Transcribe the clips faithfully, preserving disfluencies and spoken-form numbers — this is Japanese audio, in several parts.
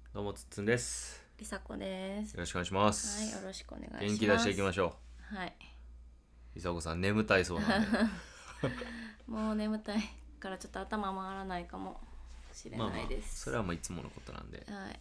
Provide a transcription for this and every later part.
どうもつっつんです。 りさこです。 よろしくお願いします。 はい、よろしくお願いします。 元気出していきましょう。はい。 う。りさこさん眠たいそうなんでもう眠たいからちょっと頭回らないかもしれまあまあないです。 それはもういつものことなんではい。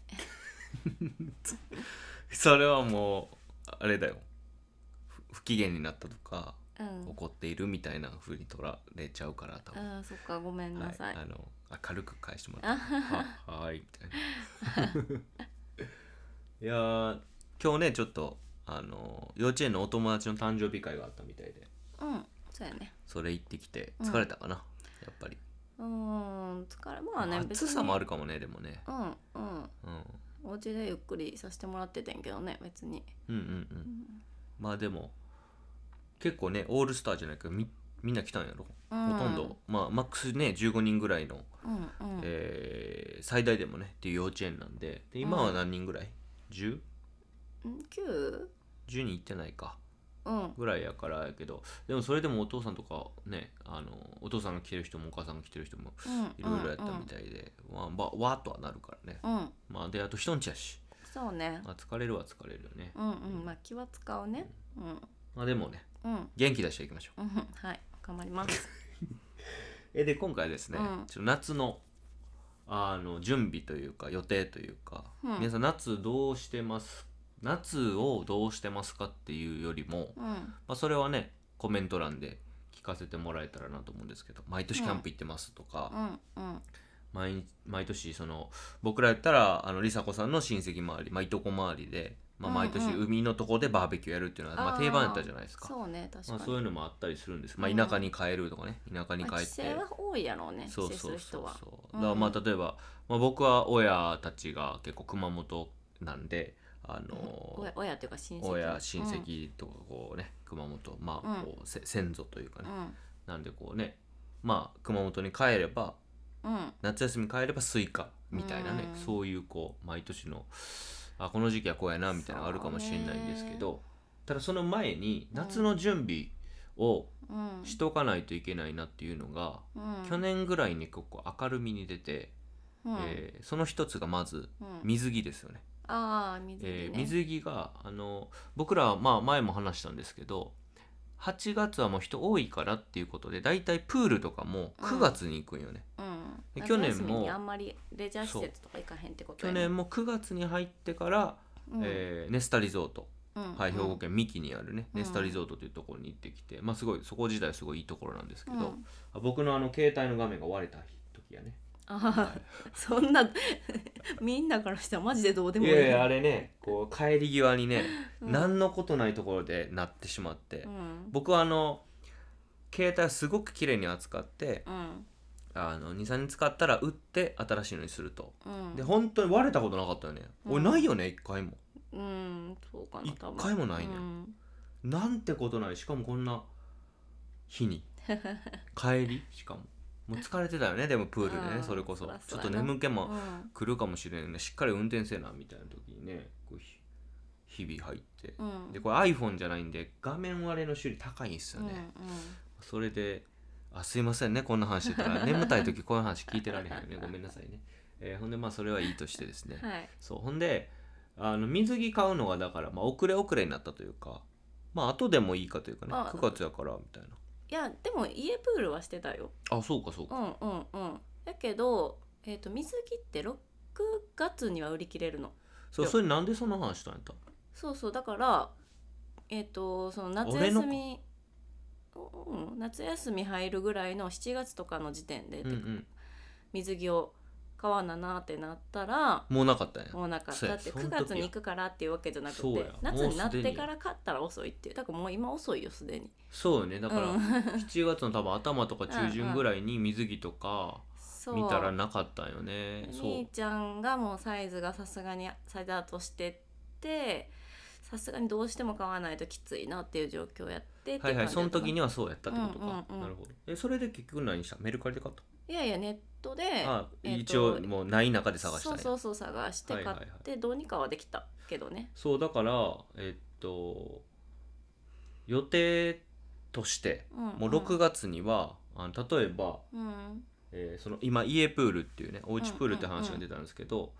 それはもうあれだよ、不機嫌になったとか、 うん。 怒っているみたいな風に取られちゃうから多分。 ああ、そっか、ごめんなさい。 はい、あの明るく返してもらってははーいみたいないやー今日ねちょっとあの幼稚園のお友達の誕生日会があったみたいで、 うん、そうやね。 それ行ってきて疲れたかな、やっぱり。 うーん、疲れ、まあね、別に。 暑さもあるかもね、でもね。 うん、うん。 うんお家でゆっくりさせてもらっててんけどね、別に。 うんうんうん。まあでも結構ねオールスターじゃないけど み, みんな来たんやろ、 うん、 ほとんどまあマックスねじゅうごにんぐらいの、 うん、うん。 えー最大でもねっていう幼稚園なんで、で今は何人ぐらい じゅう? きゅう? じゅう 人いってないかうん。 ぐらいやからやけど、でもそれでもお父さんとかね、あのお父さんが来てる人もお母さんが来てる人もうんいろいろやったみたいで、まあ、わわーっとはなるからね。 うん。 まあであと人んちやし、 そうね。 まあ、疲れるは疲れるよね。 うんうん。まあ気は使うね。うん。 まあでもねうん。 元気出していきましょう。 うん、はい、頑張ります。 えで今回ですね、 うんちょっと夏のあの準備というか予定というか、 うん皆さん夏どうしてます夏をどうしてますかっていうよりも、 うんまあ、それはねコメント欄で聞かせてもらえたらなと思うんですけど、毎年キャンプ行ってますとか、 うんうん毎毎年その僕らやったらあの梨紗子さんの親戚周り、まあ、いとこ周りで、まあ、毎年うんうん海のとこでバーベキューやるっていうのは、まあ、定番やったじゃないですか。 そうね、確かに。 まあ、そういうのもあったりするんです、まあ、 うん田舎に帰るとかね、田舎にまあ、 帰って、 帰省は多いやろうね、 そう帰省すそうそうる人は。 そうだからまあ例えば、まあ、僕は親たちが結構熊本なんで、あの親親っていうか親戚。 親親戚とかこうね熊本、まあこう、せ先祖というかね、なんでこうね、まあ熊本に帰ればうんうん夏休み帰ればスイカみたいなね、 うんそういうこう毎年のあこの時期はこうやなみたいなのがあるかもしれないんですけど、ただその前に夏の準備をうんしとかないといけないなっていうのが、 うん去年ぐらいに結構明るみに出て、 うんえーその一つがまずうん水着ですよね。 ああ、水着ね。 えー水着があの僕らはまあ前も話したんですけど、はちがつはもう人多いからっていうことでだいたいプールとかもくがつに行くんよね。 うんで去年も夏休みにあんまりレジャー施設とか行かへんってこと去やね。 年もくがつに入ってから、 うんえーネスタリゾート、 うんはい、兵庫県三木にあるね、 うんネスタリゾートというところに行ってきて、まあすごいそこ自体すごいいいところなんですけど、 うんあ僕のあの携帯の画面が割れた時やね。 ああ、そんなみんなからしたらマジでどうでもいい。 いやいやあれね、こう帰り際にね、 うん何のことないところでなってしまって、 うん僕はあの携帯をすごく綺麗に扱ってうんあのにさんにち使ったら売って新しいのにすると。 うんで本当に割れたことなかったよね、 うん俺ないよね一回も。 うんそうかな一多分回もないね、 うんなんてことない。しかもこんな日に帰りしかももう疲れてたよね、でもプールでね、 うんそれこそそらちょっそうやなと眠気もうん来るかもしれんね、しっかり運転せえなみたいな時にねこうひ日々入って、 うんでこれ iPhone じゃないんで画面割れの修理高いんですよね、それであすいませんねこんな話してたら眠たい時こういう話聞いてられへんよね、ごめんなさいね、えーほんでまあそれはいいとしてですね、 うんはいそうほんであの水着買うのがだから、まあ、遅れ遅れになったというか、まあ後でもいいかというかね、 あくがつやからみたいな。 いやでも家プールはしてたよ。 あそうかそうか、 うんうんうんだけど、えー、と水着ってろくがつには売り切れるの。 そうそれなんでそんな話したんやった。 そうそうだからえっ、とその夏休みうん夏休み入るぐらいのしちがつとかの時点で、 うんうん水着を買わななってなったらもうなかったんや。 もうなんかそうやだってくがつに行くからっていうわけじゃなくてそうや夏になっもうすでにてから買ったら遅いっていう。だからもう今遅いよすでに。 そうよね、だからうんしちがつの多分頭とか中旬ぐらいに水着とかそう見たらなかったんよね。そう兄ちゃんがもうサイズがさすがにサイズアウトしてってさすがにどうしても買わないときついなっていう状況やってってはいはい、その時ににはそうやったってことか、 うんうんうんなるほど。えそれで結局何した、メルカリで買ったいやいやネットであ、 えっと一応もうない中で探したんや。 そうそうそう探して買はいはいはいってどうにかはできたけどね。 そうだからえっと予定として、 うんうんもうろくがつにはあの例えば、 うんえーその今家プールっていうねおうちプールって話が出たんですけど、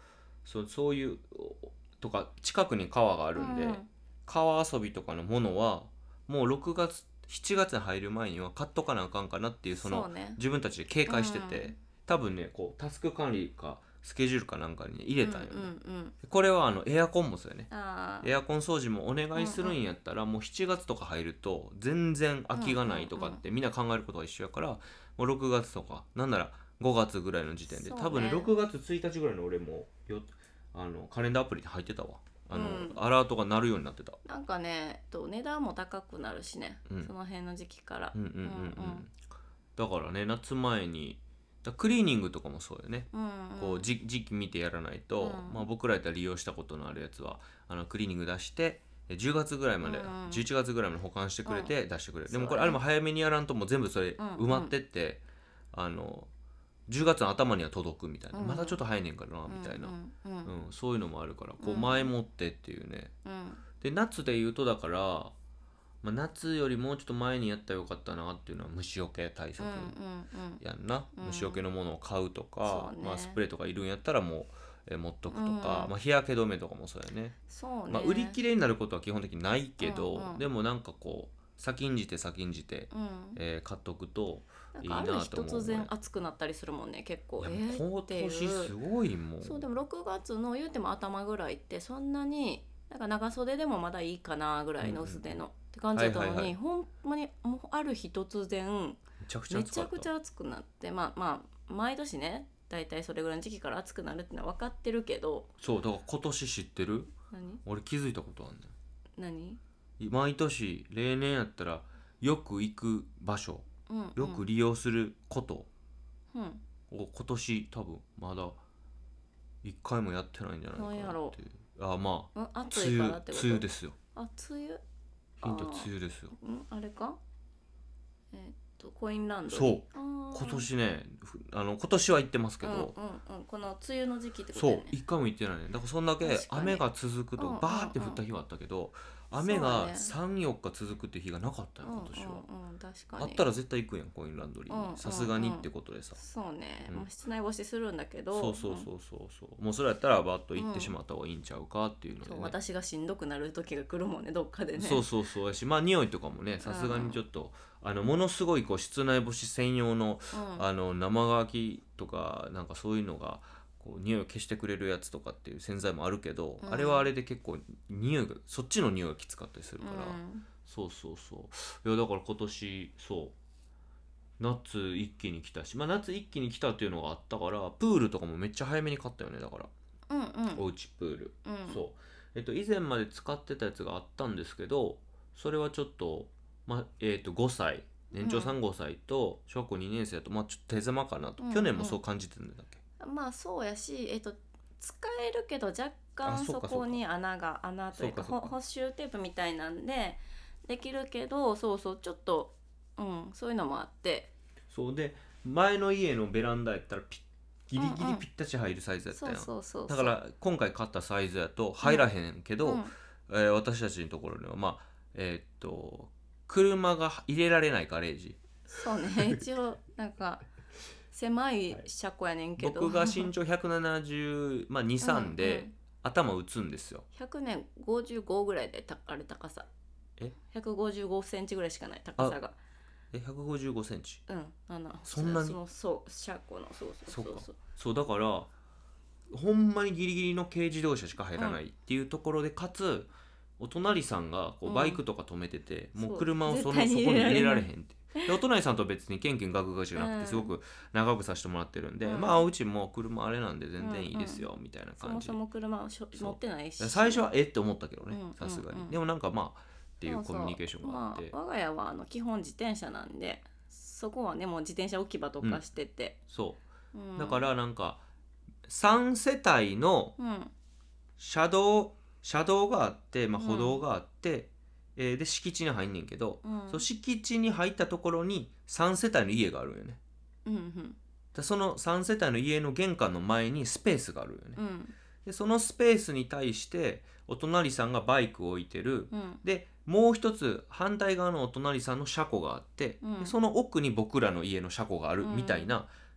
そう、そういうとか近くに川があるんで、 うん川遊びとかのものはもうろくがつしちがつに入る前には買っとかなあかんかなっていう、そのそうね自分たちで警戒してて、 うん多分ねこうタスク管理かスケジュールかなんかに、ね、入れたんよね、 うんうんうん、 これはあのエアコンもそうよね。 あエアコン掃除もお願いするんやったら、もうしちがつとか入ると全然空きがないとかってみんな考えることは一緒やから、もうろくがつとかなんならごがつぐらいの時点で、 そうね多分ねろくがつついたちぐらいの俺もよあのカレンダーアプリに入ってたわ。あの、 うん、 アラートが鳴るようになってた。 なんかねと値段も高くなるしね、 うんその辺の時期からうんうんうんうん、 うんうんだからね夏前にだクリーニングとかもそうよね、 うんうん、 こうじ時期見てやらないと、 うんまあ、僕らやったら利用したことのあるやつはあのクリーニング出してえじゅうがつぐらいまで、 うんじゅういちがつぐらいまで保管してくれて出してくれる、でもこそうだねれあれも早めにやらんともう全部それうんうん埋まってって、あのじゅうがつの頭には届くみたいな、 うんまだちょっと早いねんからなみたいな、 うんうんうんうん、そういうのもあるからこううん前もってっていうね。 うんで夏で言うとだから、まあ、夏よりもうちょっと前にやったらよかったなっていうのは虫除け対策うんうんやんな、 うん虫除けのものを買うとか、 そうねまあ、スプレーとかいるんやったらもう、えー持っとくとか、 うんまあ、日焼け止めとかもそうやね。 そうね、 まあ、売り切れになることは基本的にないけど、 うんうんでもなんかこう先んじて先んじて、 うん、 えー買っとくといいなんかある日なと思う、ね、 突然暑くなったりするもんね結構いやえー今っていう年すごいもん。 そうでもろくがつの言うても頭ぐらいってそんなになんか長袖でもまだいいかなぐらいの薄手の、 うんって感じだったのに、 はいはいはいほんまにもうある日突然めちゃくちゃめ暑かった。 ちゃくちゃ暑くなってまあまあ毎年ねだいたいそれぐらいの時期から暑くなるってのは分かってるけどそうだから今年知ってる？ 何俺気づいたことあんね何、 ん。毎年例年やったらよく行く場所、 うんうん、 よく利用することうんを今年多分まだ一回もやってないんじゃないかななんやろっていう。あまあうん暑い梅雨からってこと梅雨ですよ。 あ梅雨ヒントあー梅雨ですよ。 うんあれかえーっとコインランドリーそうあー今年ねふあの今年は行ってますけど、 うんうんうん、この梅雨の時期ってことそうだよね一回も行ってないね。だからそんだけ確かに雨が続くとうんうんうんバーって降った日はあったけど、雨そうがねさん、よっか続くって日がなかったよ今年は、 うんうんうん、確かにあったら絶対行くやんコインランドリうんうんうんーにさすがにってことでさ、 そうね、 うんもう室内干しするんだけどそうそうそうそうそうもうそれやったらバッと行ってしまった方がいいんちゃうかっていうので、ねそう私がしんどくなる時が来るもんねどっかでねそうそうそうやし、まあ匂いとかもねさすがにちょっと、あのものすごいこう室内干し専用の、 うん、 あの生乾きとかなんかそういうのがこう匂いを消してくれるやつとかっていう洗剤もあるけど、 うんあれはあれで結構匂いがそっちの匂いがきつかったりするから、 うんそうそうそういやだから今年そう夏一気に来たし、まあ夏一気に来たっていうのがあったからプールとかもめっちゃ早めに買ったよね。だからうんうんおうちプール、 うんそうえっと以前まで使ってたやつがあったんですけど、それはちょっとまあえっとごさい年長さんごさいと小学校にねん生だとまあちょっと手狭かなと、 うん去年もそう感じてるんだっけ、 まあそうやし、えっと、使えるけど若干あそうかそこに穴が穴というかそうかそうかほ補修テープみたいなんでできるけどそうそうちょっと、うん、そういうのもあってそうで前の家のベランダやったらピッギリギうんうんリぴったし入るサイズやったそうやん、 そうそうそうだから今回買ったサイズやと入らへんけど、 うんえー私たちのところにはまあえーっと車が入れられないガレージ、 そうね一応なんか狭い車庫やねんけど、 僕が身長ひゃくななじゅう、まあ、に、さんで、 うんうん頭打つんですよ。 ひゃくねんごじゅうごぐらいでたあれ高さえひゃくごじゅうごセンチぐらいしかない高さがえひゃくごじゅうごセンチうんあのそんなにそのそう車庫のそうそうそうそうそうだからほんまにギリギリの軽自動車しか入らないっていうところで、かつお隣さんがこううんバイクとか止めてて、もそうう車をそのそこ絶対にに入れ入れられへんられへんってでお隣さんと別にケンケンガクガクじゃなくて、 うんすごく長くさせてもらってるんで、 うんまあうちも車あれなんで全然いいですよ、みたいな感じそもそも車をしょそう持ってないし最初はえって思ったけどねうんさすがに、 うんうんでもなんかまあっていうコミュニケーションがあってそうそうまあ、我が家はあの基本自転車なんでそこはねもう自転車置き場とかしてて、 そううんだからなんかさん世帯のうん車道車道があって、まあ、 うん歩道があって、えーで敷地に入んねんけど、 うんその敷地に入ったところにさん世帯の家があるよね。 うんうんでそのさん世帯の家の玄関の前にスペースがあるよね。 うんでそのスペースに対してお隣さんがバイクを置いてる。 うんでもう一つ反対側のお隣さんの車庫があって、 うんでその奥に僕らの家の車庫があるうんみたいな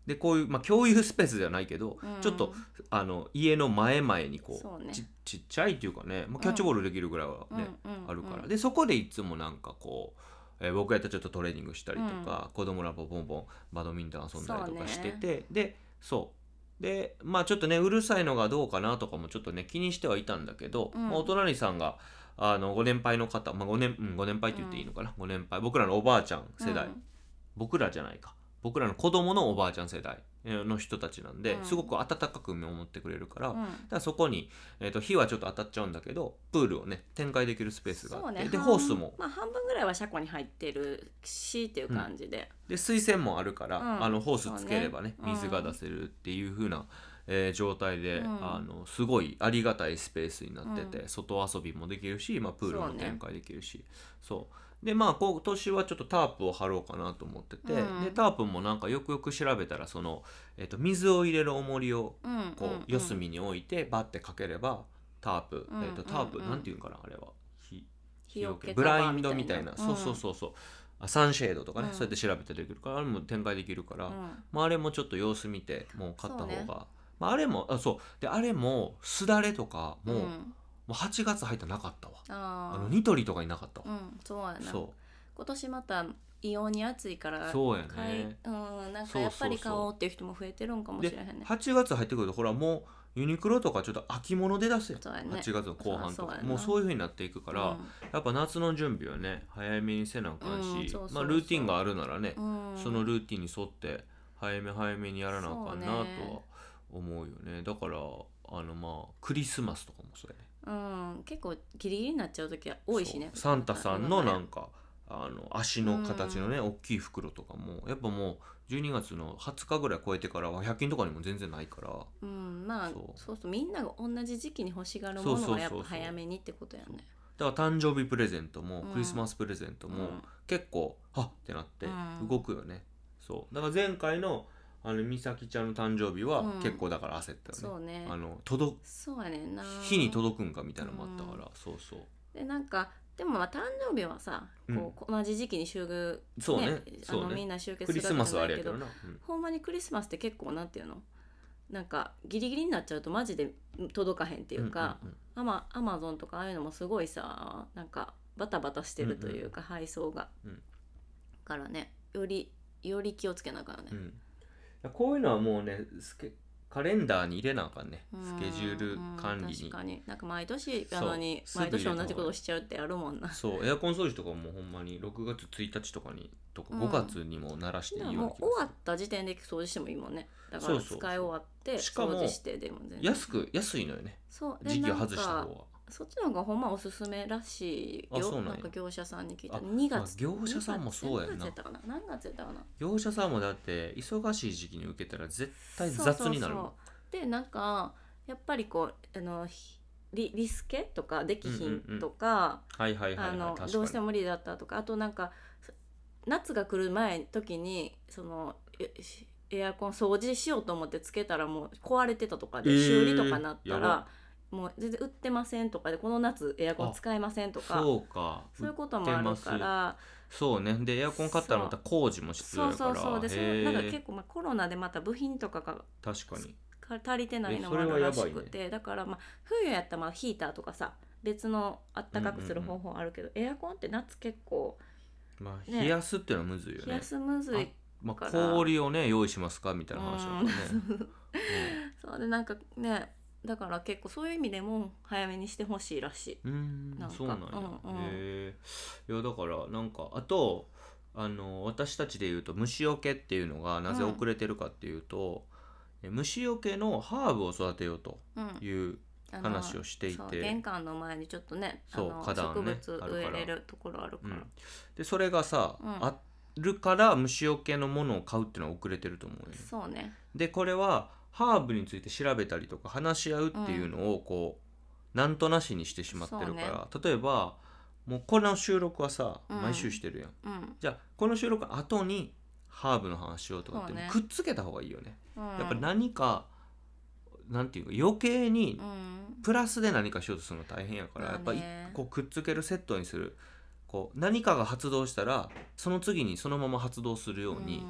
でこういう、まあ、共有スペースではないけど、 うん、 ちょっとあの家の前々にこうそうねち, ちっちゃいっていうかね、まあ、キャッチボールできるぐらいはね、 うんうんあるから、 うんでそこでいつもなんかこう、えー僕やったらちょっとトレーニングしたりとか、子供らとボンボンバドミントン遊んだりとかしてて、でそうでまあちょっとねうるさいのがどうかなとかもちょっとね気にしてはいたんだけど、 うんまあ、お隣さんがあのご年配の方、まあ、ご年、うん、ご年配って言っていいのかな、ご年配僕らのおばあちゃん世代、 うん僕らじゃないか僕らの子供のおばあちゃん世代の人たちなんで、 うんすごく温かく見守ってくれるから、 うんだからそこに、えー、と火はちょっと当たっちゃうんだけどプールをね展開できるスペースがあって、 そうねでホースも、 まあ、半分ぐらいは車庫に入ってるしっていう感じで、 で水栓もあるから、 うんあのホースつければねそうね水が出せるっていう風な、えー状態で、 うんあのすごいありがたいスペースになってて、 う外遊びもできるし、まあ、プールもそうね展開できるしそうでまあ今年はちょっとタープを張ろうかなと思ってて、 うんでタープもなんかよくよく調べたらその、えー、と水を入れる重りをうんこう、 うんうん四隅に置いてバッてかければタープ、 うんえー、とタープ、 うんうんなんていうんかなあれはひ日よけブラインカバーみたいなドみたいな、そうそうそうそうあサンシェードとかね、 うんそうやって調べてできるからあれも展開できるから、 うんまあ、あれもちょっと様子見てもう買った方が、 そうねまあ、あれもあそうであれもすだれとかも,、 うんもうはちがつ入ったらなかったわあーあのニトリとかになかったわ、 うんそうやなそ今年また異様に暑いからそうやね買いうん、なんかやっぱり買おうっていう人も増えてるんかもうでしれへんねはちがつ入ってくるとほらもうユニクロとかちょっと秋物で出すよ、 そうやねはちがつの後半とかそうそうやなもうそういう風になっていくから、やっぱ夏の準備はね早めにせなあかんし、 うんそうそうそうまあ、ルーティンがあるならね、 うん、 そのルーティンに沿って早め早めにやらなあかんなとはそうね思うよね。だからあのまあクリスマスとかもそうやね。 うん、結構ギリギリになっちゃう時は多いしねそうサンタさんのなんかかあの足の形のね、大きい袋とかもやっぱもうじゅうにがつのはつかぐらい超えてからはひゃく均とかにも全然ないから、 うんまあそうそうそうみんなが同じ時期に欲しがるもそうそうそうそうのはやっぱ早めにってことやねだから誕生日プレゼントもうんクリスマスプレゼントもうん結構はっってなってうん動くよね。そうだから前回のあの美咲ちゃんの誕生日はうん結構だから焦ったよね。 そうねあの届そうやねんな日に届くんかみたいなのもあったから、 うんそうそうでなんかでもまあ誕生日はさ、こう同じ時期に集合そうねあそうねのみんな集結クリスマスはあれわけじゃないやけどな、うんほんまにクリスマスって結構なんていうのなんかギリギリになっちゃうとマジで届かへんっていうか、 うんうんアマアマゾンとかああいうのもすごいさなんかバタバタしてるというか、配送が、 うんだからねよりより気をつけながらね、 うんうんこういうのはもうねスケカレンダーに入れなあかんね、 うんスケジュール管理に、 確かになんか毎年なのにそう毎年すぐ入れた方がいい同じことしちゃうってあるもんなそうエアコン掃除とかもほんまにろくがつついたちとかにとかうんごがつにも鳴らしていいようなもう気がする、 終わった時点で掃除してもいいもんねだからそうそう使い終わってしかも掃除してでも全然安く安いのよねそうで時期を外なんかした方がそっちの方がほんまおすすめらしいよあそうなんやなんか業者さんに聞いたあにがつあ業者さんもそうやんな何月やったかな何月やったかな業者さんもだって忙しい時期に受けたら絶対そう雑になるもんそうそうでなんかやっぱりこうあのひリリスケとかできひんとか、 はいはいはいはいあの確かにどうしても無理だったとかあとなんか夏が来る前の時にそのえエアコン掃除しようと思ってつけたらもう壊れてたとかでえー修理とかなったやばら、もう全然売ってませんとかでこの夏エアコン使えませんとかそうかそういうこともあるからそうねでエアコン買ったらまた工事も必要そやからうそうそうでそへーのなんか結構まあコロナでまた部品とかが確かにか足りてないのもあえそるらしれはやばいねくて、だからまあ冬やったらまあヒーターとかさ別のあったかくする方法あるけど、エアコンって夏結構まあね冷やすっていうのはむずいよね冷やすむずい、 まあ、 から氷をね用意しますかみたいな話だからね、 そうでなんかねだから結構そういう意味でも早めにしてほしいらしい。 うん、うーんなんかそうなんや、 うんうんへえいやだからなんかあとあの私たちでいうと虫除けっていうのがなぜ遅れてるかっていうと、え虫除けのハーブを育てようとうんいうあの話をしていて、 そう玄関の前にちょっとねあそうの花壇ね植物植えれるところあるから、 うん、でそれがさ、 うんあるから虫除けのものを買うっていうのは遅れてると思うよね。 そうねでこれはハーブについて調べたりとか話し合うっていうのをこう、なんとなしにしてしまってるから、例えばもうこの収録はさ、 うん毎週してるやん。 うん、 じゃあこの収録後にハーブの話しようとかってそうねくっつけた方がいいよね。 うん、 やっぱり何かなんていうか余計にうんプラスで何かしようとするの大変やから、 まあねやっぱりこうくっつけるセットにするこう何かが発動したらその次にそのまま発動するように、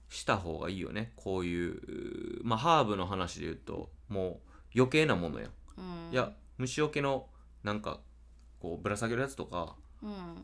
した方がいいよね。こういうまあハーブの話で言うともう余計なものやん、 うん、 いや虫除けのなんかこうぶら下げるやつとか、 うん、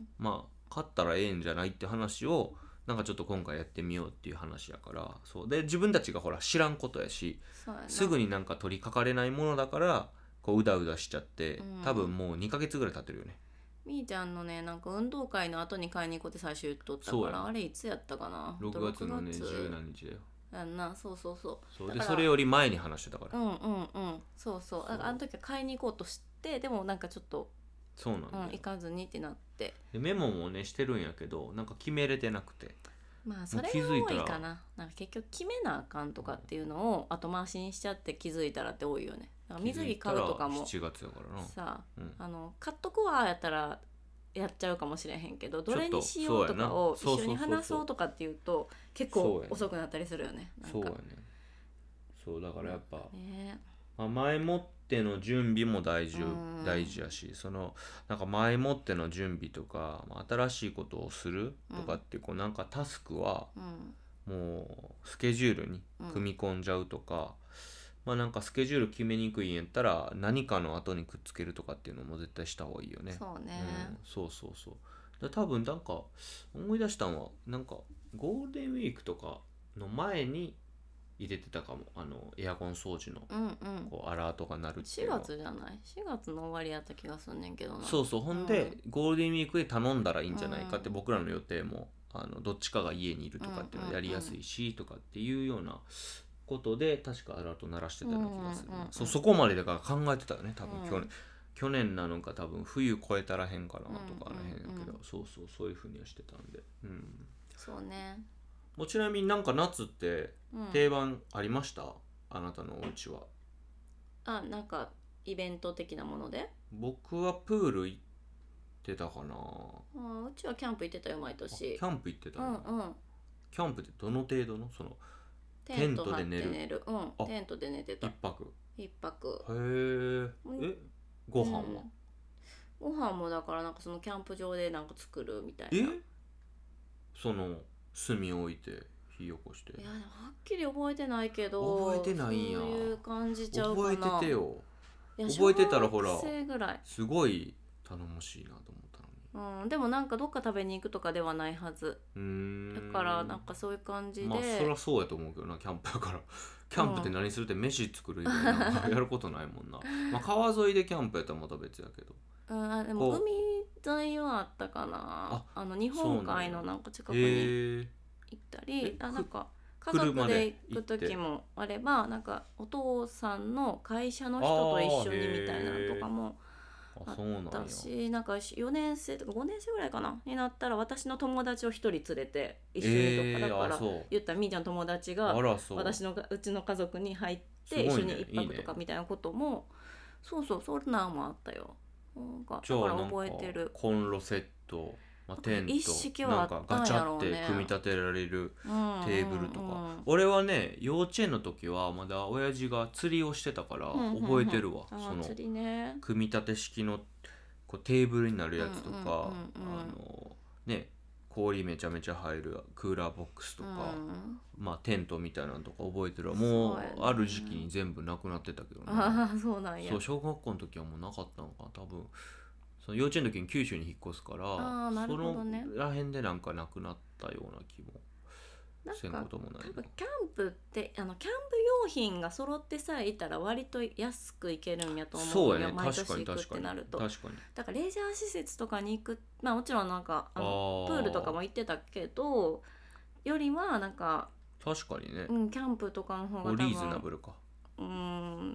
まあ買ったらええんじゃないって話をなんかちょっと今回やってみようっていう話やから、そうで自分たちがほら知らんことやし、 そうやな。 すぐになんか取りかかれないものだからこううだうだしちゃって、 うん、 多分もうにかげつぐらい経ってるよね。 みーちゃんのねなんか運動会の後に買いに行こうって最初言っとったから、 そうやなあれいつやったかな。 ろくがつのねろくがつ十何日だよ。 やんな。そうそうそう。 そうだからでそれより前に話してたから、 うんうんうんそうそう。だからあの時は買いに行こうとしてでもなんかちょっと、 そうなんだよ、 うん、行かずにってなって、 でメモもねしてるんやけどなんか決めれてなくて、 まあそれが気づいたら多いかな。なんか結局決めなあかんとかっていうのを後回しにしちゃって気づいたらって多いよね。だから水着買うとかもしちがつやからな。 さ、 うんあの買っとくわやったらやっちゃうかもしれへんけど、どれにしちょっとようとかを一そうやな緒に話そうとかっていうと結構そうやね遅くなったりするよね。なんかそうやね。そうだからやっぱ、 ね、 まあ、前もっての準備も大事うん大事やし、そのなんか前もっての準備とか、まあ新しいことをするとかってこうなんかタスクはうんもうスケジュールに組み込んじゃうとか、まあなんかスケジュール決めにくいんやったら何かの後にくっつけるとかっていうのも絶対した方がいいよね。 そうね、 うん、そうそうそう。だ多分なんか思い出したのはなんかゴールデンウィークとかの前に入れてたかも、あのエアコン掃除のうんうんこうアラートが鳴るってい 4 うのは。 月じゃないしがつの終わりやった気がすんねんけどな。 そうそう。ほんで、ゴールデンウィークで頼んだらいいんじゃないかって、僕らの予定もあのどっちかが家にいるとかっていうのはやりやすいしとかっていうようなことで確かアラート鳴らしてたような気がするな、 うんうんうん、 そ, そこまでだから考えてたよね多分、 うん、 去年去年なのか多分冬越えたらへんかなとかあらへんやけど、 うんうんうん、 そうそうそういうふうにはしてたんで、うん、 そうね。 もうちなみになんか夏って定番ありました、うん、あなたのお家は。 あ、なんかイベント的なもので。 僕はプール行ってたかな。 あ、うちはキャンプ行ってたよ毎年。 キャンプ行ってたうんの、 うん。 キャンプってどの程度のそのテント張って寝る。うん、テントで寝てた。 一泊。 一泊。 へえ。え、ご飯は、 うん、ご飯もだからなんかそのキャンプ場でなんか作るみたいな。 え、その炭置いて火起こして。 いやでもはっきり覚えてないけど、 覚えてないんや。 そういう感じちゃうかな。 覚えててよ。 いや覚えてたらほら小学生ぐらいすごい頼もしいなと思ったのに。 うん、でもなんかどっか食べに行くとかではないはず。 うーん、 だからなんかそういう感じで、 まあそりゃそうやと思うけどな、キャンプやからキャンプって何するって飯作る以外なんかやることないもんなまあ川沿いでキャンプやったらまた別やけど、 うん、あでも海沿いはあったかな。ああの日本海のなんか近くに行ったり、あなんか家族で行く時もあれば、なんかお父さんの会社の人と一緒にみたいなのとかもあったし、なんかよねん生とかごねん生ぐらいかなになったら私の友達を一人連れて一緒にとか、だから言ったらみーちゃんの友達が私のうちの家族に入って一緒に一泊とかみたいなことも、そうそうそんなんもあったよ。なんかだから覚えてる。 コンロセット、まあ、テント一式はあったんやろうね。 なんかガチャって組み立てられるテーブルとか、 うんうんうん、 俺はね幼稚園の時はまだ親父が釣りをしてたから覚えてるわ、 うんうんうん、 その釣りね、 組み立て式のこうテーブルになるやつとか、うんうんうんうん、あのね氷めちゃめちゃ入るクーラーボックスとか、うん、まあテントみたいなのとか覚えてるわ。もうある時期に全部なくなってたけどね。 ああそうなんや。 そう小学校の時はもうなかったのか多分。その幼稚園の時に九州に引っ越すから、 あ、なるほどね、 そのらへんでなんかなくなったような気もせんこともない。 多分キャンプってあのキャンプ用品が揃ってさえいたら割と安く行けるんやと思う。 そうやね、 毎年行くってなると。 確かにだからレジャー施設とかに行く、まあもちろんなんかあのプールとかも行ってたけどよりはなんか確かにね、 うん、キャンプとかの方が多分リーズナブルか。 うん、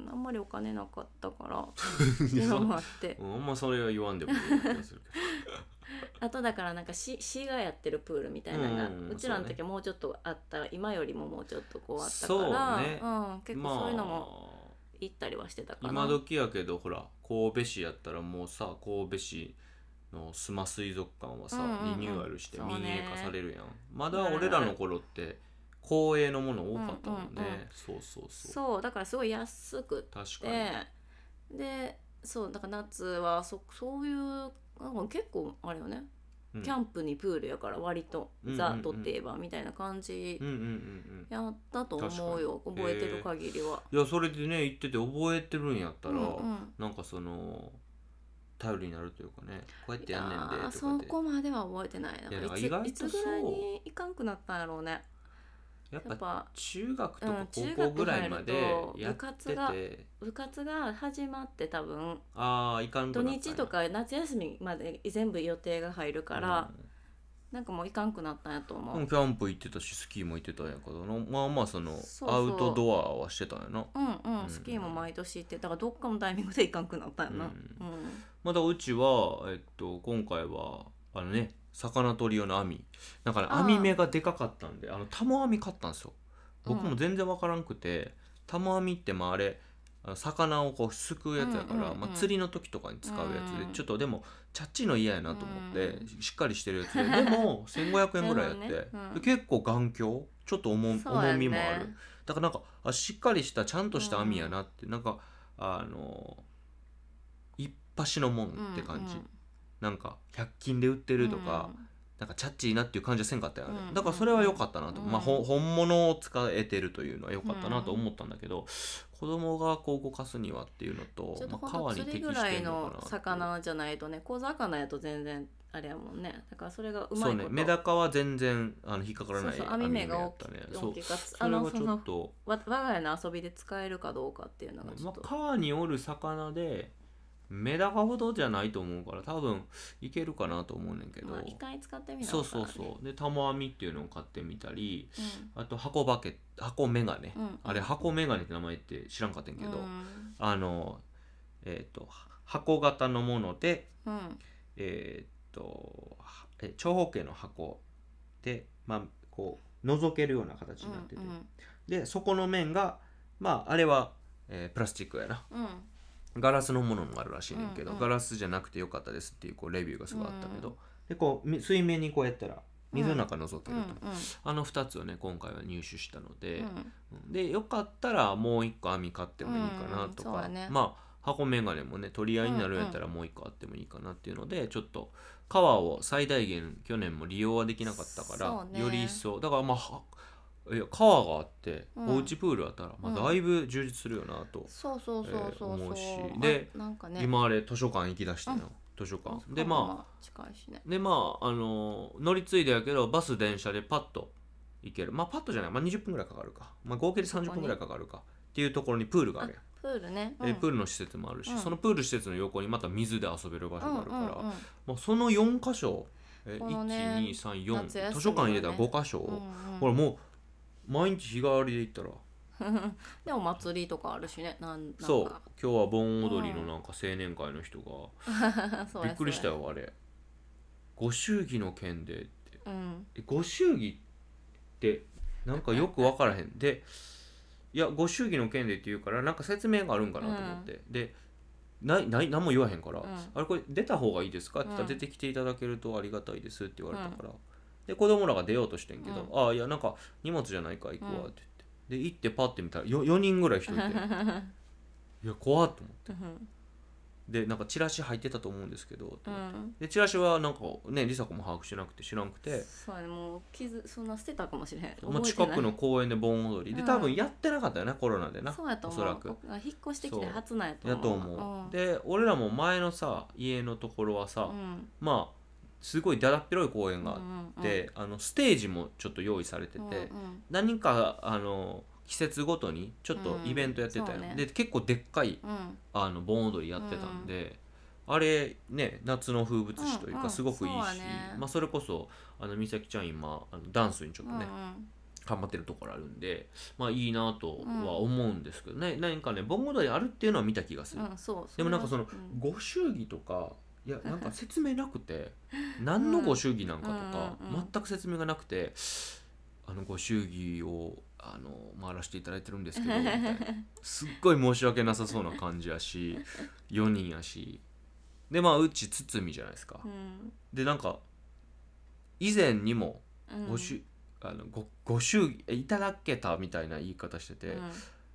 あんまりお金なかったからっていうのもあってあんまそれは言わんでもいい気がするけどあとだからなんか 市, 市がやってるプールみたいなのが、うん、うちらの時はもうちょっとあった、ね、今よりももうちょっとこうあったから、 ね、 うん、結構そういうのも行ったりはしてたかな。 今時やけどほら神戸市やったらもうさ神戸市の須磨水族館はさ、うんうんうん、リニューアルして民営化されるやん、ね、まだ俺らの頃って公営のもの多かったもんね、うんうんうん、そうそうそうそうだからすごい安くて、 確かに。 でそうだから夏は そ, そういう結構あれよね、 キャンプにプールやから割とザ・と定番みたいな感じやったと思うよ、覚えてる限りは。 いやそれでね言ってて覚えてるんやったら、うんうん、なんかその頼りになるというかね、こうやってやんねんでとかで。 そこまでは覚えてない。なんかいつ、いついつぐらいにいかんくなったんやろうね。 やっぱ中学とか高校ぐらいまでやってて、 部活が始まって多分あいかんくなったんや。 土日とか夏休みまで全部予定が入るから、うん、なんかもういかんくなったんやと思う。 キャンプ行ってたしスキーも行ってたんやけど、まあまあそのアウトドアはしてたんやな。 うんうん、うん、スキーも毎年行ってたからどっかのタイミングでいかんくなったんやな。うん、うん、 まだうちはえっと今回はあのね魚取り用の網だから網目がでかかったんで、あのタモ網買ったんですよ。僕も全然わからんくて、うん、タモ網ってまああれ魚をこうすくうやつやから、うんうんうん、まあ、釣りの時とかに使うやつで、うん、ちょっとでもチャッチーの嫌やなと思って、うん、しっかりしてるやつででもせんごひゃくえんぐらいやって、ね、うん、結構頑強ちょっと 重,、ね、重みもある。だからなんかあしっかりしたちゃんとした網やなって、うん、なんかあの一発のもんって感じ、うんうん、なんかひゃく均で売ってるとか、うん、なんかチャッチーなっていう感じはせんかったよね、うんうん、だからそれは良かったなと、うん、まあ、本物を使えてるというのは良かったなと思ったんだけど、うん、子供がこう動かすにはっていうのと、 ちょっとほんと釣りぐらいの魚じゃないとね、小魚やと全然あれやもんね。だからそれがうまいこと。 そうね、メダカは全然あの引っかからない。 そうそう、網目が大きい、そう、それがちょっと我が家の遊びで使えるかどうかっていうのがちょっと、 まあ、川におる魚でメダカほどじゃないと思うから多分いけるかなと思うねんけど、まあ、 一回使ってみな、 そうそうそうでタモ網っていうのを買ってみたり、うん、あと箱バケ箱メガネ、うん、あれ箱メガネって名前って知らんかったんやけど、うん、あのえっ、ー、と箱型のもので、うん、えっ、ー、とえ長方形の箱でまあこう覗けるような形になってて、うんうん、でそこの面がまああれは、えー、プラスチックやな、うんガラスのものもあるらしいねんけど、うんうん、ガラスじゃなくてよかったですっていう、こうレビューがすごいあったけど、うん、でこう水面にこうやったら水の中覗けると、うんうんうん、あのふたつをね今回は入手したので、うん、でよかったらもういっこ網買ってもいいかなとか、うんね、まあ箱メガネもね取り合いになるんやったらもういっこあってもいいかなっていうので、うんうん、ちょっと川を最大限去年も利用はできなかったから、ね、より一層だからまあいや川があって、うん、おうちプールあったら、まあ、だいぶ充実するよなと思うし、で、なんかね、今あれ図書館行きだしての、うん、図書館でまあ近いしね、 でまああの乗り継いでやけどバス電車でパッと行ける、まあパッとじゃない、まあ、にじゅっぷんぐらいかかるか、まあ、合計でさんじゅっぷんぐらいかかるかっていうところにプールがあるやん。 プールね、 うん、プールの施設もあるし、うん、そのプール施設の横にまた水で遊べる場所があるから、うんうんうん、まあ、そのよんかしょ、え、ね、いちにさんよん、ね、図書館入れたらごかしょ、うんうん、これもう毎日日替わりで行ったらでも祭りとかあるしね、なんなんかそう今日は盆踊りのなんか青年会の人が、うん、びっくりしたよあれご祝儀の件でって、うん、ご祝儀ってなんかよく分からへんでいやご祝儀の件でって言うからなんか説明があるんかなと思って、うん、でないない何も言わへんから、うん、あれこれ出た方がいいですかって言ったら、うん、出てきていただけるとありがたいですって言われたから、うんで子供らが出ようとしてんけど、うん、ああいやなんか荷物じゃないから行くわって言って、うん、で行ってパッて見たら よ, よにんぐらい人いていや怖っと思って、うん、でなんかチラシ入ってたと思うんですけど、うん、でチラシはなんかね梨紗子も把握してなくて知らんくてそうねもう傷そんな捨てたかもしれへんもう近くの公園で盆踊りで、うん、多分やってなかったよねコロナでなそうやと思うおそらく引っ越してきて初なんやと思うやと思う、うん、で俺らも前のさ家のところはさ、うん、まあすごいだだっ広い公園があって、うんうんうん、あのステージもちょっと用意されてて、うんうん、何かあの季節ごとにちょっとイベントやってたよ、うんね、で結構でっかい、うん、あの盆踊りやってたんで、うん、あれね夏の風物詩というかすごくいいし、うんうん そ, ねまあ、それこそあの美咲ちゃん今あのダンスにちょっとね、うんうん頑張ってるところあるんでまあいいなとは思うんですけどね、うん、何かね盆踊りあるっていうのは見た気がする、うん、そうでもなんかその、うん、ご祝儀とかいやなんか説明なくて何のご祝儀なんかとか、うん、全く説明がなくてあのご祝儀をあの回らせていただいてるんですけどみたいなすっごい申し訳なさそうな感じやしよにんやしでまあうち堤じゃないですか、うん、でなんか以前にもごし、うん、あの ご, ご祝儀いただけたみたいな言い方してて、うん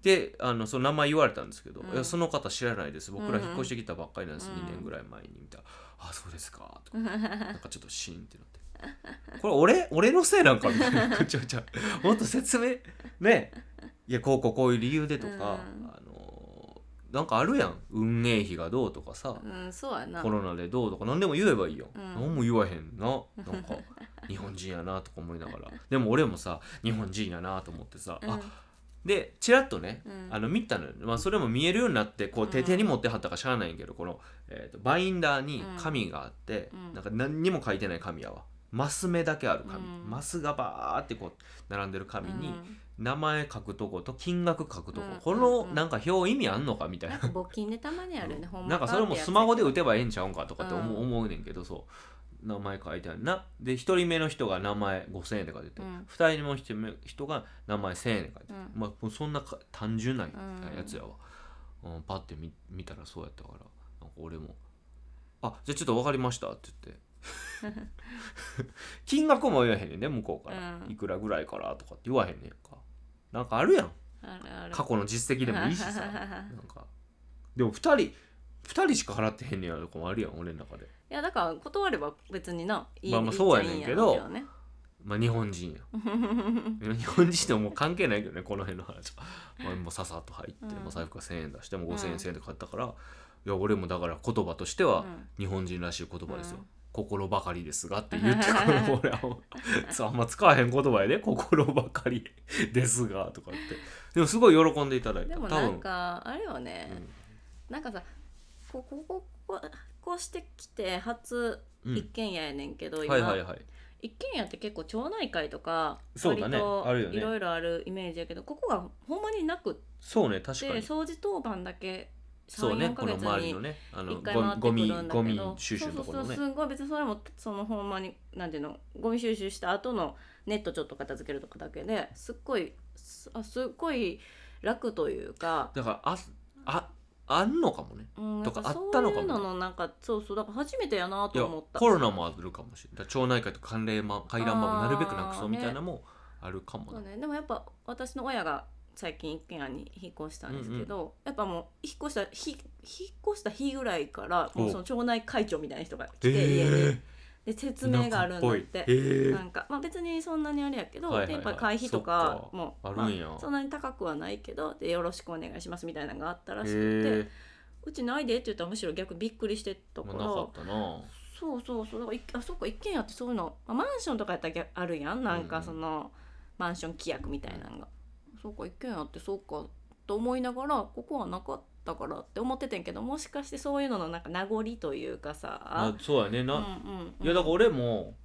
であのその名前言われたんですけど、 うんいやその方知らないです僕らうんうん引っ越してきたばっかりなんです、 うんにねんぐらい前にみたいな、あそうですかとかなんかちょっとシーンってなってこれ俺俺のせいなんかみたいなちょちょもっと説明ねいやこうこうこういう理由でとか、 うんあのなんかあるやん運営費がどうとかさ、 うんそうやなコロナでどうとか何でも言えばいいよ、 うん何も言わへんななんか日本人やなとか思いながらでも俺もさ日本人やなと思ってさ、 うんあでチラッとね、 うんあの見たのよ、まあ、それも見えるようになってこう手,、 うん手に持ってはったからしゃあないんけどこの、えー、とバインダーに紙があって、 うんなんか何にも書いてない紙やわマス目だけある紙、 うんマスがバーってこう並んでる紙にうん名前書くとこと金額書くとこ、 うんこのなんか表意味あんのかみたいな、 なんか募金でたまにあるね、ほんまなんかそれもスマホで打てばええんちゃうんかとかって思う,、 うん思うねんけどそう名前書いてあるなでひとりめの人が名前ごせんえんで書いてて、 うんふたりめの人人が名前せんえんで書いてて、 うんまあもうそんなか単純なやうんつやわ、うん、パッて 見, 見たらそうやったからなんか俺も「あじゃあちょっと分かりました」って言って金額も言わへんねんね向こうから、 うんいくらぐらいからとかって言わへんねんかなんかあるやんあるある過去の実績でもいいしさなんかでもふたりふたりしか払ってへんねやとかもあるやん俺の中でいやだから断れば別にないいまあまあそうやねんけどいいっちゃいいんやろうけねまあ日本人や日本人でももう関係ないけどねこの辺の話は、まあ、もうささっと入って、 うんまあ、財布がせんえん出してもごせんえんせんえんで買ったから、いや俺もだから言葉としては日本人らしい言葉ですよ、 うん心ばかりですがって言ってこの俺はあんま使わへん言葉やで心ばかりですがとかってでもすごい喜んでいただいたでもなんかあれよね、 うん、 なんかさこここここうしてきて初一軒家やねんけど、 うん、 今、 はいはいはい一軒家って結構町内会とかそうだね割とあるよねいろいろあるイメージやけどここがほんまになくってそうね確かに掃除当番だけそうさん、よんかねこのげつに周りのねあの一回回ってゴミくるんだゴミけど収集のところのねそうそうそうすごい別にそれもそのほんまになんていうのゴミ収集した後のネットちょっと片付けるとかだけですっごいすあすっごい楽というかだからあああんのかもねうん、 とかやっぱあったのかもねそういうののなんかそうそうだから初めてやなといや思ったコロナもあるかもしれないだから町内会と回覧板回覧板もなるべくなくそうみたいなのもあるかもな、 そうね、でもやっぱ私の親が最近一軒家に引っ越したんですけど、やっぱもう引っ越した日引っ越した日ぐらいからもうその町内会長みたいな人が来て家にで説明があるんだってなんか、まあ、別にそんなにあれやけど、 はいはいはいでやっぱ会費とかもそっかあるんやまあ、そんなに高くはないけどでよろしくお願いしますみたいなのがあったらしくへてうちないでって言ったらむしろ逆びっくりしてたから、 まあ、なかったなそうそうそうだからいあそっか一軒家ってそういうの、まあ、マンションとかやったらあるやんなんかその、マンション規約みたいなのが、そうか一軒家ってそうかと思いながらここはなかったからって思っててんけどもしかしてそういうののなんか名残というかさあそうやねな、 うんうんうん、 いやだから俺も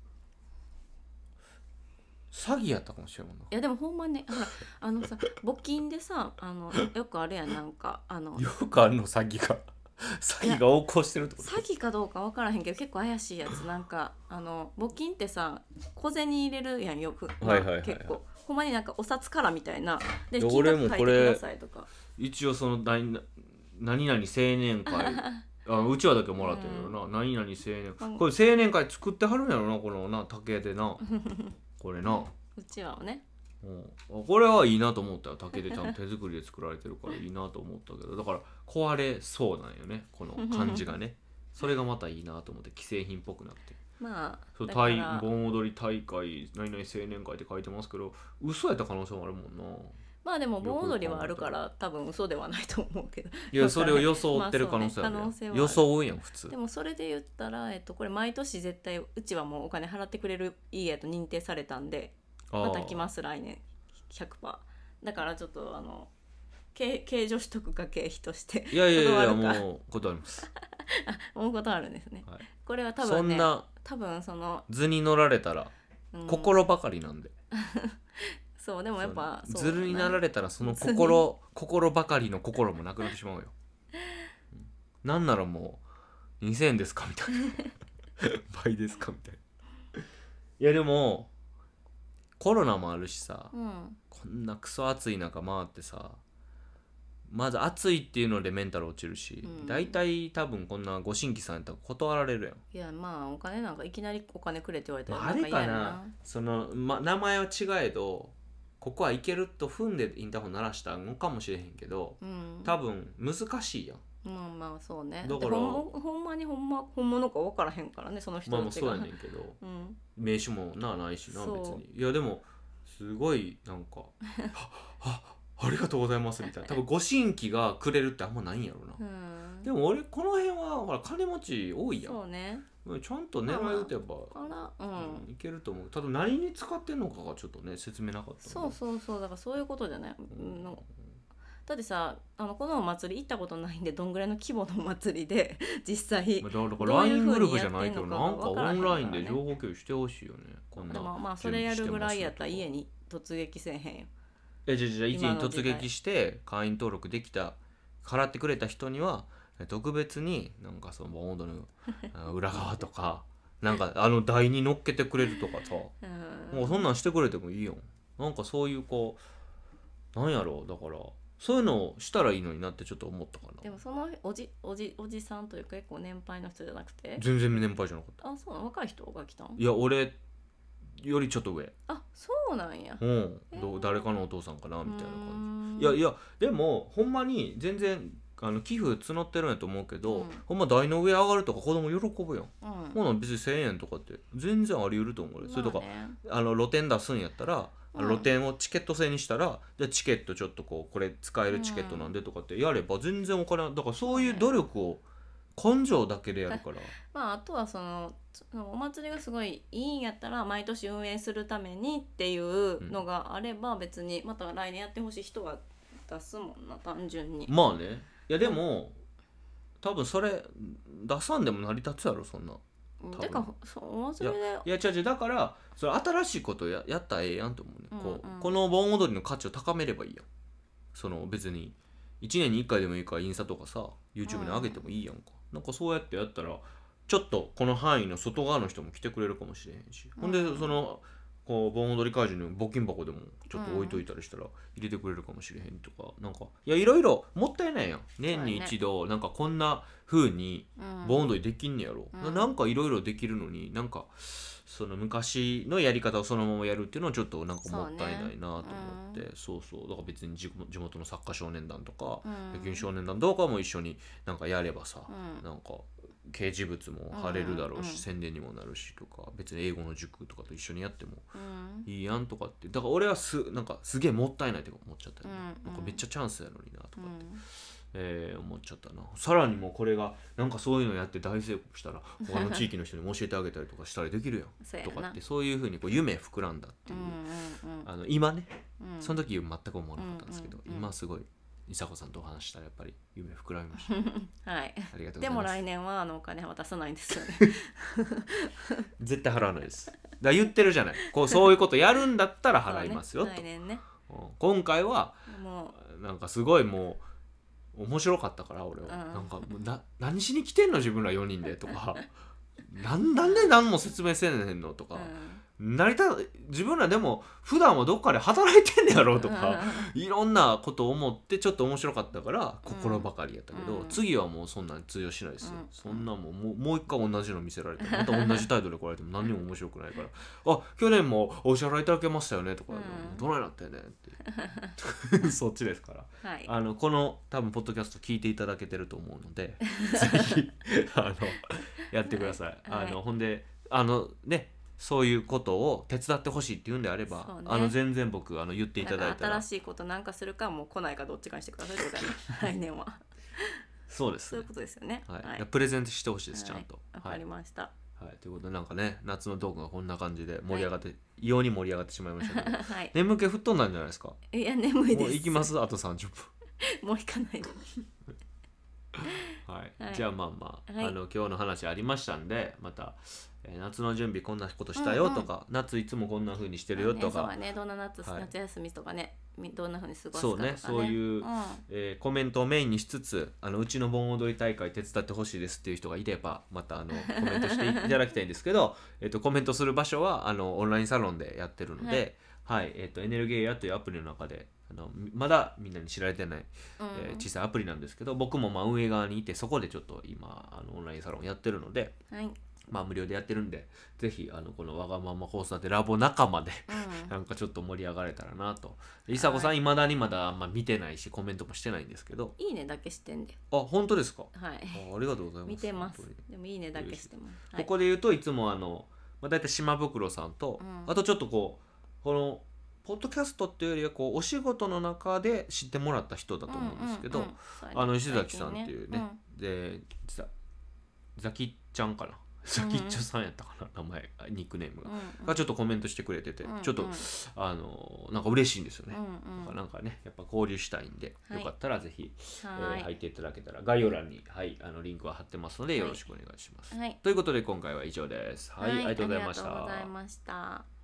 詐欺やったかもしれんもんないやでもほんまねほらあのさ募金でさあのよくあるやんなんかあのよくあるの詐欺が詐欺が横行してるってこと詐欺かどうか分からへんけど結構怪しいやつなんかあの募金ってさ小銭入れるやんよく、まあはいはいはいはい結構ほんまになんかお札からみたいなでいや金額書いてく俺もこれださいとか一応その何何々青年会あうちわだけもらってるよな、うん、何々青年これ青年会作ってはるんやろなこのな竹でなこれなうちわをね、 うん、これはいいなと思ったよ竹でちゃんと手作りで作られてるからいいなと思ったけどだから壊れそうなんよねこの感じがねそれがまたいいなと思って既製品っぽくなってまあそうだから大盆踊り大会何々青年会って書いてますけど嘘やった可能性もあるもんなまあでも盆踊りはあるから多分嘘ではないと思うけどいやそれを装ってる可能性あるやん、 まあそうね可能性はある装うやん普通でもそれで言ったら、えっと、これ毎年絶対うちはもうお金払ってくれる家と認定されたんでまた来ます来年 ひゃくパーセント だからちょっとあの経経常取得か経費としていやいやいや断るかもう断りますあもうことあるんですね、 はい、 これは多分ねそんな多分その図に乗られたらうん心ばかりなんで、 そうでもやっぱそう図になられたらその心心ばかりの心もなくなってしまうよ、うん、なんならもうにせんえんですかみたいな倍ですかみたいないやでもコロナもあるしさ、 うんこんなクソ暑い中回ってさまず暑いっていうのでメンタル落ちるし、 うんだいたい多分こんなご新規さんやったら断られるやん、 いやまあお金なんかいきなりお金くれって言われたらまあ、あなんかれかな嫌やなその、ま、名前は違えどここはいけると踏んでインターホン鳴らしたのかもしれへんけど、 うん、 多分難しいやん。 まあまあそうね。 だからほんほんまにほんま本物か分からへんからね、その人まあまあそうたちが。 やねんけど、 うん、 名刺もなないしなそう別に。いやでもすごいなんかああありがとうございますみたいな、多分ご新規がくれるってあんまないんやろな、 うん、 でも俺この辺はほら金持ち多いやん。 そうね。 ちゃんと狙い撃てば、 から、うんうんいけると思う。ただ何に使ってんのかがちょっとね説明なかった、ね、 そうそうそう、だからそういうことじゃない、 ううんん、だってさ、あのこのお祭り行ったことないんでどんぐらいの規模のお祭りで実際だから ライン グループじゃないけどなんかオンラインで情報共有してほしいよね。こんなでもまあそれやるぐらいやったら家に突撃せえへんよ。 えじゃあじゃあ家に突撃して会員登録できた払ってくれた人には特別になんかその盆踊りの裏側とかなんかあの台に乗っけてくれるとかさ、うん、もうそんなんしてくれてもいいよ。なんかそういうこうなんやろう、だからそういうのをしたらいいのになってちょっと思ったかな。 でもそのおじおじおじさんというか結構年配の人じゃなくて、 全然年配じゃなかった。 あ、そうなの、若い人が来たん？ いや俺よりちょっと上。 あ、そうなんや。 うん、えー、ど誰かのお父さんかなみたいな感じ。いやいやでもほんまに全然あの寄付募ってるんやと思うけど、うん、ほんま台の上上がるとか子供喜ぶやん、うん、ほな別にせんえんとかって全然あり得ると思うよ、まあね、それとかあの露店出すんやったら、うん、露店をチケット制にしたらじゃあチケットちょっとこうこれ使えるチケットなんでとかってやれば全然お金だからそういう努力を根性だけでやるから、 まああとはそのお祭りがすごいいいんやったら毎年運営するためにっていうのがあれば別にまた来年やってほしい人は出すもんな、単純に。 まあね、いやでも多分それ出さんでも成り立つやろそんな。 てかそうお祭りでいや違う違う、だからそれ新しいことややったらええやんと思うね、うんうん、こうこの盆踊りの価値を高めればいいやん。その別にいちねんにいっかいでもいいからインスタとかさ YouTube に上げてもいいやんか、うん、なんかそうやってやったらちょっとこの範囲の外側の人も来てくれるかもしれへんし、うん、ほんでそのこう盆踊り会場に募金箱でもちょっと置いといたりしたら入れてくれるかもしれへんとか、なんかいやいろいろもったいないやん。年に一度なんかこんな風に盆踊りできんねやろ、うん、なんかいろいろできるのになんかその昔のやり方をそのままやるっていうのはちょっとなんかもったいないなと思って、そう、そうそうだから別に地元のサッカー少年団とか、うん、野球少年団とかも一緒になんかやればさ、うん、なんか掲示物も貼れるだろうし、うんうん、宣伝にもなるしとか、別に英語の塾とかと一緒にやってもいいやんとかって、だから俺はすなんかすげえもったいないと思っちゃったよね、うんうん、なんかめっちゃチャンスやのになとかって、うんえー、思っちゃったな。さらにもうこれがなんかそういうのやって大成功したら他の地域の人にも教えてあげたりとかしたりできるやんとかって、そういう風にこう夢膨らんだっていう、うんうんうん、あの今ね、うん、その時全く思わなかったんですけど、うんうんうん、今すごいいさこさんとお話したらやっぱり夢膨らみました、 はい、ありがとうございます。でも来年はあのお金は渡さないんですよね絶対払わないです。だから言ってるじゃない、こうそういうことやるんだったら払いますよ、ね、と来年ね、うん、今回はもうなんかすごいもう面白かったから俺は、うん、なんかもうな何しに来てんの自分らよにんでとかなんなんで何も説明せんねんのとか、うん、成り立自分らでも普段はどっかで働いてんねやろうとか、うん、いろんなことを思ってちょっと面白かったから心ばかりやったけど、うん、次はもうそんなに通用しないですよ、うん、そんなもんもう、もう一回同じの見せられてまた同じ態度で来られても何にも面白くないからあ去年もお支払いいただけましたよねとか、うん、どないなったよねってそっちですから、はい、あのこの多分ポッドキャスト聞いていただけてると思うのでぜひあのやってください、はい、あのほんであのねそういうことを手伝ってほしいっていうんであれば、ね、あの全然僕あの言っていただいたら新しいことなんかするかもう来ないかどっちかにしてくださいってことだね来年はそうです、ね、 そういうことですよね、 はいはい、プレゼントしてほしいです、はい、ちゃんとわかりました、 はいはい、ということでなんかね夏のトークがこんな感じで盛り上がって、はい、異様に盛り上がってしまいましたけど、はい、眠気吹っ飛んだんじゃないですか。 いや眠いです。 もう行きますあとさんじゅっぷんもう行かないではい、はい、じゃあまあまあ、はい、あの今日の話ありましたんでまた、えー、夏の準備こんなことしたよとか、うんうん、夏いつもこんな風にしてるよとか、 ね、そうね、どんな 夏,、はい、夏休みとかねどんな風に過ごすかとかね、 そうね、そういう、うんえー、コメントをメインにしつつあのうちの盆踊り大会手伝ってほしいですっていう人がいればまたあのコメントしていただきたいんですけどえっとコメントする場所はあのオンラインサロンでやってるので、はいはいえー、とエネルゲーヤというアプリの中であのまだみんなに知られてない、うんえー、小さいアプリなんですけど僕もまあ運営側にいてそこでちょっと今あのオンラインサロンやってるので、はい、 まあ無料でやってるんで、ぜひあのこのわがまま子育てラボ仲間で、 うん、 なんかちょっと盛り上がれたらなと。いさこさんいまだにまだあんま見てないしコメントもしてないんですけど、 いいねだけしてんで。 あ、本当ですか。 はい。 あ、ありがとうございます。 見てます。 本当にでもいいねだけしてます。はい、 ここで言うといつもあの、まあ、大体島袋さんと、 うん、 あとちょっとこうこのポッドキャストっていうよりはこうお仕事の中で知ってもらった人だと思うんですけど、 うんうんうん、 あの石崎さんっていうね、 うん、 でザザキッちゃんかな、ザキッチョさんやったかな、名前ニックネームが、 うん、 がちょっとコメントしてくれてて、 うん、 ちょっと、うん、あのなんか嬉しいんですよね、 うんうん、 だからなんかねやっぱ交流したいんで、はい、よかったらぜひ、 はい、 えー、入っていただけたら概要欄に、はい、あのリンクは貼ってますのでよろしくお願いします、 はい、 ということで今回は以上です。はい、はい、ありがとうございました。 ありがとうございました。